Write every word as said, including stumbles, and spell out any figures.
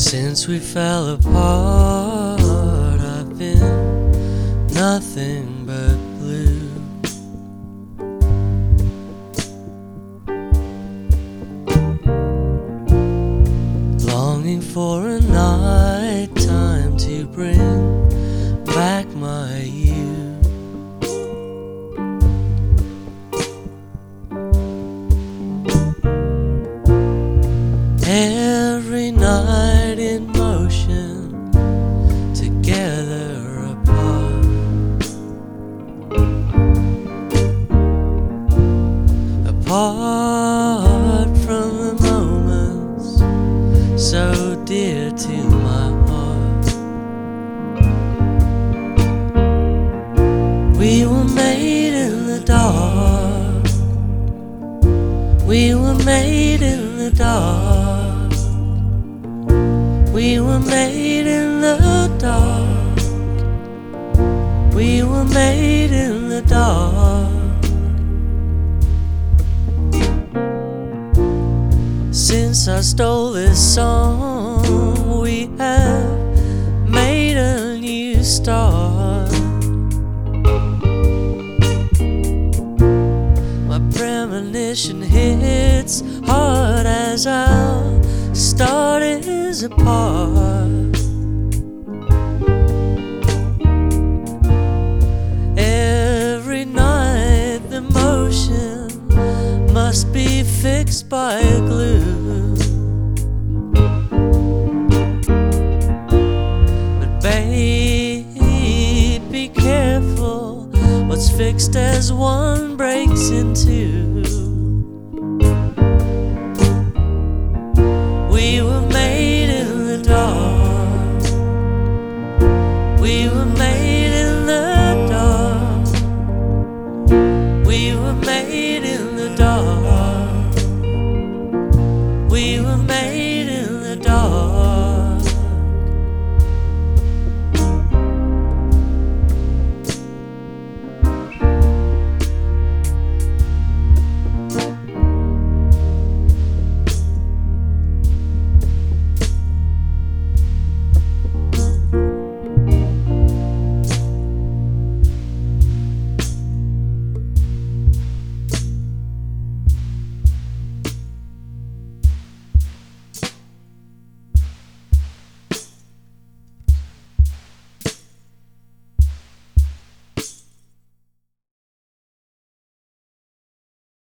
Since we fell apart, I've been nothing but blue. Longing for a night time to bring back my youth. Every night in motion, together apart, apart from the moments so dear to my heart. We were made in the dark, we were made in the dark. We were made in the dark, we were made in the dark. Since I stole this song, we have made a new start. My premonition hits hard as our start is apart. Every night the motion must be fixed by a glue. But babe, be careful, what's fixed as one breaks in two. We were made in the dark, we were made in the dark, we were made in the dark.